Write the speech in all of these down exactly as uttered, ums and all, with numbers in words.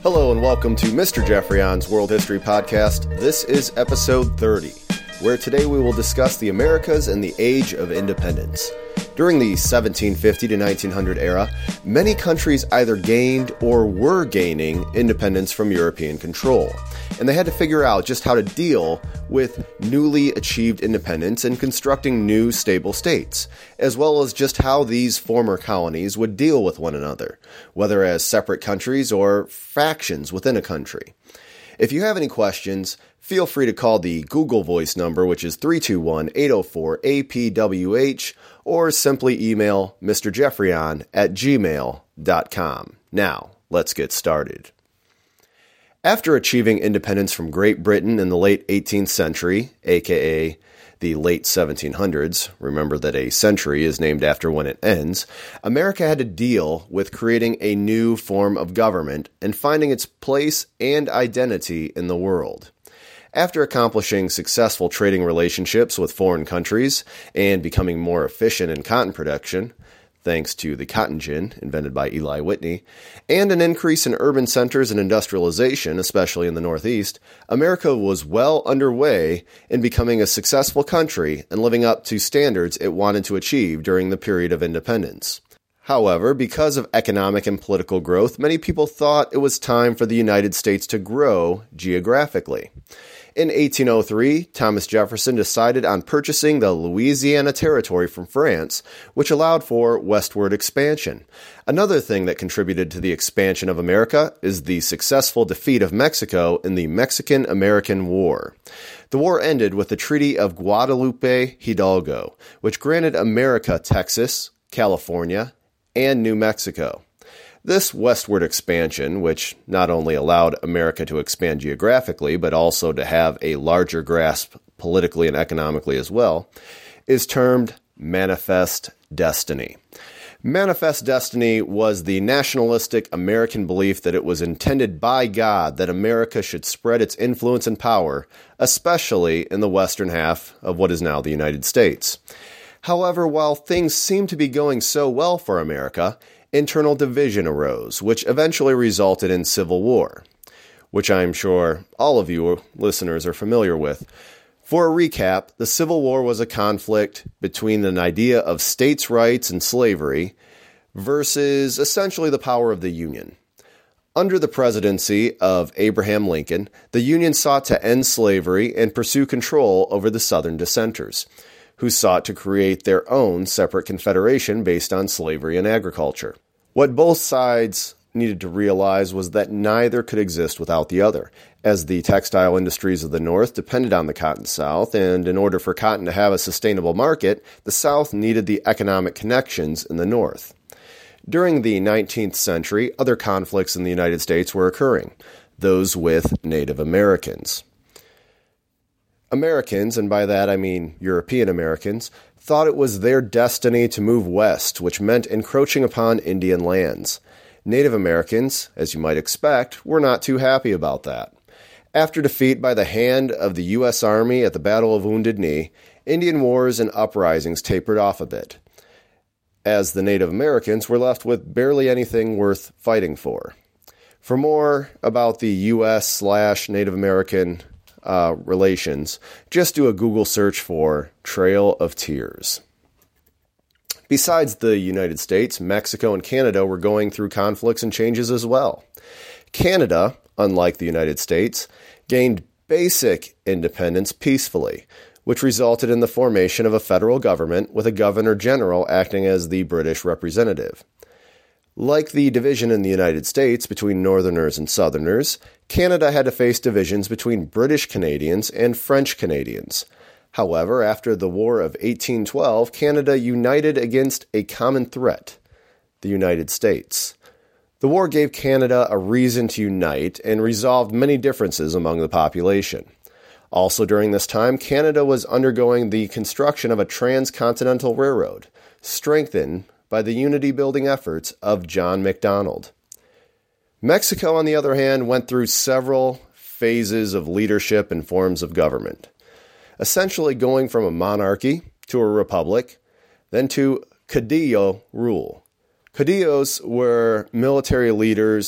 Hello and welcome to Mister Jeffreyon's World History Podcast. This is episode thirty, where today we will discuss the Americas and the Age of Independence. During the seventeen fifty to nineteen hundred era, many countries either gained or were gaining independence from European control, and they had to figure out just how to deal with newly achieved independence and constructing new stable states, as well as just how these former colonies would deal with one another, whether as separate countries or factions within a country. If you have any questions, feel free to call the Google Voice number, which is three two one, eight oh four, A P W H, or simply email Mister Jeffreyon at gmail dot com. Now, let's get started. After achieving independence from Great Britain in the late eighteenth century, aka the late seventeen hundreds, remember that a century is named after when it ends, America had to deal with creating a new form of government and finding its place and identity in the world. After accomplishing successful trading relationships with foreign countries and becoming more efficient in cotton production, thanks to the cotton gin invented by Eli Whitney, and an increase in urban centers and industrialization, especially in the Northeast, America was well underway in becoming a successful country and living up to standards it wanted to achieve during the period of independence. However, because of economic and political growth, many people thought it was time for the United States to grow geographically. In eighteen oh three, Thomas Jefferson decided on purchasing the Louisiana Territory from France, which allowed for westward expansion. Another thing that contributed to the expansion of America is the successful defeat of Mexico in the Mexican-American War. The war ended with the Treaty of Guadalupe Hidalgo, which granted America Texas, California, and New Mexico. This westward expansion, which not only allowed America to expand geographically, but also to have a larger grasp politically and economically as well, is termed Manifest Destiny. Manifest Destiny was the nationalistic American belief that it was intended by God that America should spread its influence and power, especially in the western half of what is now the United States. However, while things seemed to be going so well for America, internal division arose, which eventually resulted in civil war, which I'm sure all of you listeners are familiar with. For a recap, the Civil War was a conflict between an idea of states' rights and slavery versus essentially the power of the Union. Under the presidency of Abraham Lincoln, the Union sought to end slavery and pursue control over the Southern dissenters, who sought to create their own separate confederation based on slavery and agriculture. What both sides needed to realize was that neither could exist without the other, as the textile industries of the North depended on the Cotton South, and in order for cotton to have a sustainable market, the South needed the economic connections in the North. During the nineteenth century, other conflicts in the United States were occurring, those with Native Americans. Americans, and by that I mean European Americans, thought it was their destiny to move west, which meant encroaching upon Indian lands. Native Americans, as you might expect, were not too happy about that. After defeat by the hand of the U S Army at the Battle of Wounded Knee, Indian wars and uprisings tapered off a bit, as the Native Americans were left with barely anything worth fighting for. For more about the U S slash Native American Uh, relations, just do a Google search for Trail of Tears. Besides the United States, Mexico and Canada were going through conflicts and changes as well. Canada, unlike the United States, gained basic independence peacefully, which resulted in the formation of a federal government with a governor-general acting as the British representative. Like the division in the United States between Northerners and Southerners, Canada had to face divisions between British Canadians and French Canadians. However, after the War of eighteen twelve, Canada united against a common threat, the United States. The war gave Canada a reason to unite and resolved many differences among the population. Also during this time, Canada was undergoing the construction of a transcontinental railroad, strengthened by the unity-building efforts of John Macdonald. Mexico, on the other hand, went through several phases of leadership and forms of government, essentially going from a monarchy to a republic, then to caudillo rule. Caudillos were military leaders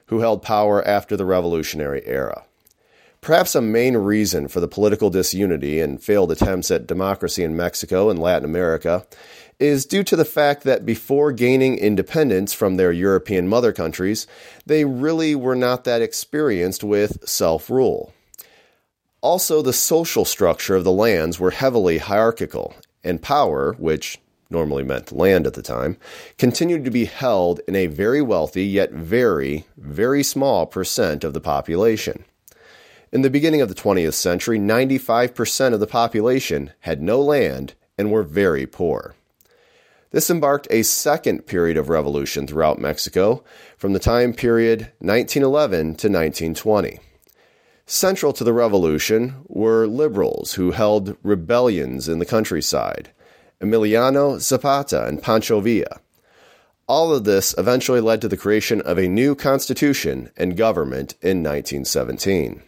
who held power after the Revolutionary era. Perhaps a main reason for the political disunity and failed attempts at democracy in Mexico and Latin America is due to the fact that before gaining independence from their European mother countries, they really were not that experienced with self-rule. Also, the social structure of the lands were heavily hierarchical, and power, which normally meant land at the time, continued to be held in a very wealthy yet very, very small percent of the population. In the beginning of the twentieth century, ninety-five percent of the population had no land and were very poor. This embarked a second period of revolution throughout Mexico from the time period nineteen eleven to nineteen twenty. Central to the revolution were liberals who held rebellions in the countryside, Emiliano Zapata and Pancho Villa. All of this eventually led to the creation of a new constitution and government in nineteen seventeen.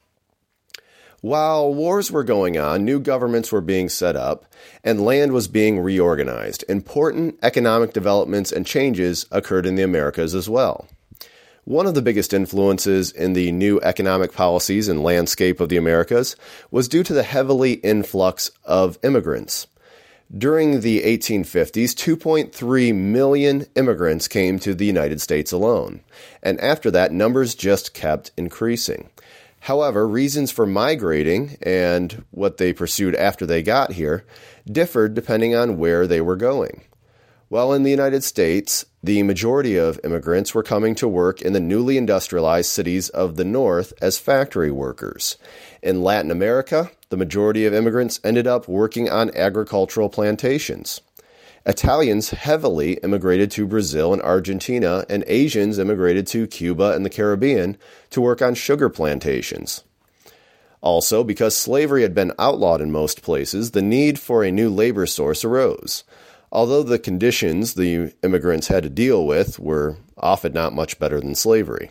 While wars were going on, new governments were being set up, and land was being reorganized. Important economic developments and changes occurred in the Americas as well. One of the biggest influences in the new economic policies and landscape of the Americas was due to the heavily influx of immigrants. During the eighteen fifties, two point three million immigrants came to the United States alone, and after that, numbers just kept increasing. However, reasons for migrating and what they pursued after they got here differed depending on where they were going. While in the United States, the majority of immigrants were coming to work in the newly industrialized cities of the North as factory workers. In Latin America, the majority of immigrants ended up working on agricultural plantations. Italians heavily immigrated to Brazil and Argentina, and Asians immigrated to Cuba and the Caribbean to work on sugar plantations. Also, because slavery had been outlawed in most places, the need for a new labor source arose. Although the conditions the immigrants had to deal with were often not much better than slavery.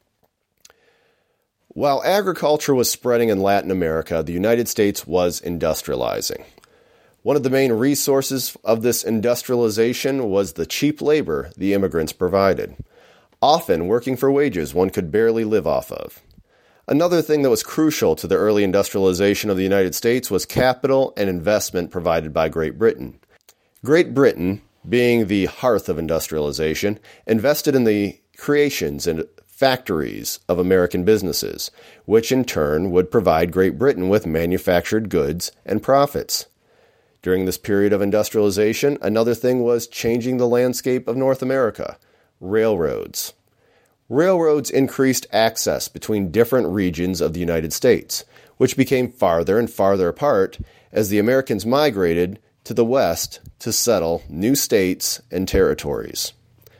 While agriculture was spreading in Latin America, the United States was industrializing. One of the main resources of this industrialization was the cheap labor the immigrants provided, often working for wages one could barely live off of. Another thing that was crucial to the early industrialization of the United States was capital and investment provided by Great Britain. Great Britain, being the hearth of industrialization, invested in the creations and factories of American businesses, which in turn would provide Great Britain with manufactured goods and profits. During this period of industrialization, another thing was changing the landscape of North America: railroads. Railroads increased access between different regions of the United States, which became farther and farther apart as the Americans migrated to the west to settle new states and territories.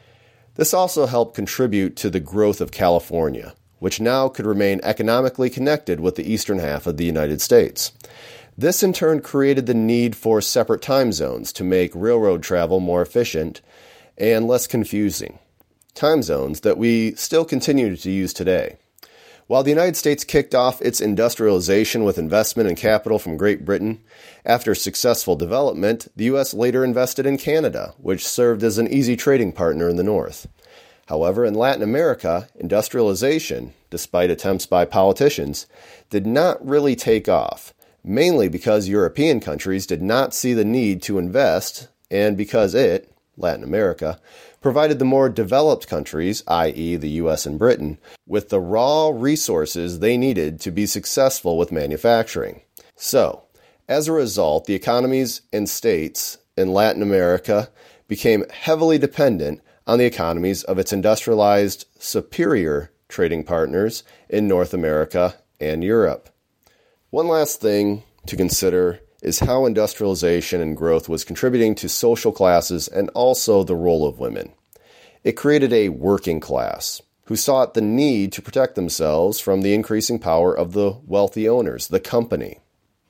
This also helped contribute to the growth of California, which now could remain economically connected with the eastern half of the United States. This in turn created the need for separate time zones to make railroad travel more efficient and less confusing. Time zones that we still continue to use today. While the United States kicked off its industrialization with investment and capital from Great Britain, after successful development, the U S later invested in Canada, which served as an easy trading partner in the North. However, in Latin America, industrialization, despite attempts by politicians, did not really take off, mainly because European countries did not see the need to invest, and because it, Latin America, provided the more developed countries, that is the U S and Britain, with the raw resources they needed to be successful with manufacturing. So, as a result, the economies and states in Latin America became heavily dependent on the economies of its industrialized, superior trading partners in North America and Europe. One last thing to consider is how industrialization and growth was contributing to social classes and also the role of women. It created a working class who sought the need to protect themselves from the increasing power of the wealthy owners, the company.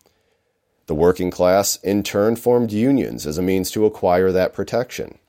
The working class, in turn, formed unions as a means to acquire that protection.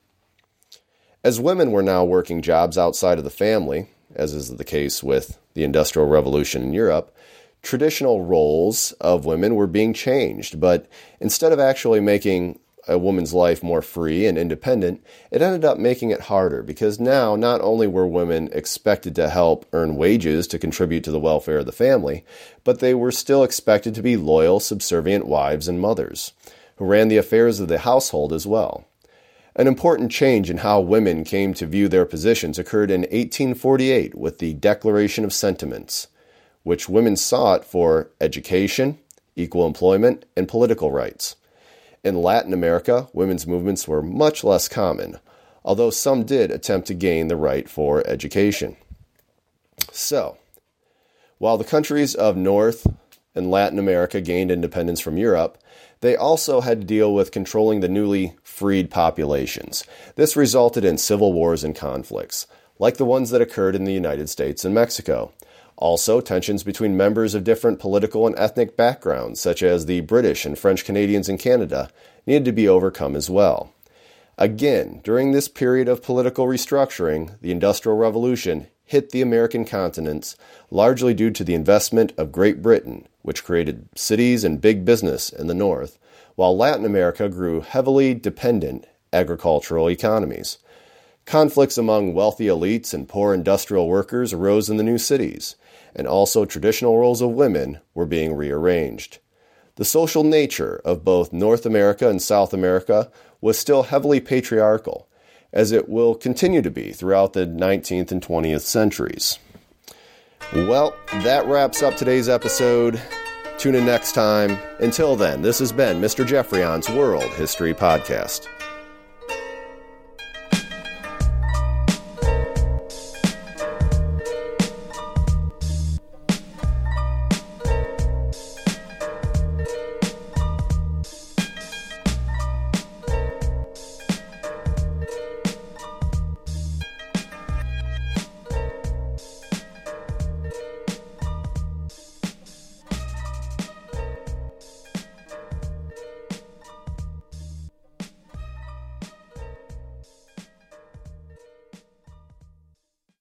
As women were now working jobs outside of the family, as is the case with the Industrial Revolution in Europe, traditional roles of women were being changed, but instead of actually making a woman's life more free and independent, it ended up making it harder because now not only were women expected to help earn wages to contribute to the welfare of the family, but they were still expected to be loyal, subservient wives and mothers who ran the affairs of the household as well. An important change in how women came to view their positions occurred in eighteen forty-eight with the Declaration of Sentiments, which women sought for education, equal employment, and political rights. In Latin America, women's movements were much less common, although some did attempt to gain the right for education. So, while the countries of North and Latin America gained independence from Europe, they also had to deal with controlling the newly freed populations. This resulted in civil wars and conflicts, like the ones that occurred in the United States and Mexico. Also, tensions between members of different political and ethnic backgrounds, such as the British and French Canadians in Canada, needed to be overcome as well. Again, during this period of political restructuring, the Industrial Revolution hit the American continents, largely due to the investment of Great Britain, which created cities and big business in the north, while Latin America grew heavily dependent agricultural economies. Conflicts among wealthy elites and poor industrial workers arose in the new cities, and also traditional roles of women were being rearranged. The social nature of both North America and South America was still heavily patriarchal, as it will continue to be throughout the nineteenth and twentieth centuries. Well, that wraps up today's episode. Tune in next time. Until then, this has been Mister Jeffrey On's World History Podcast.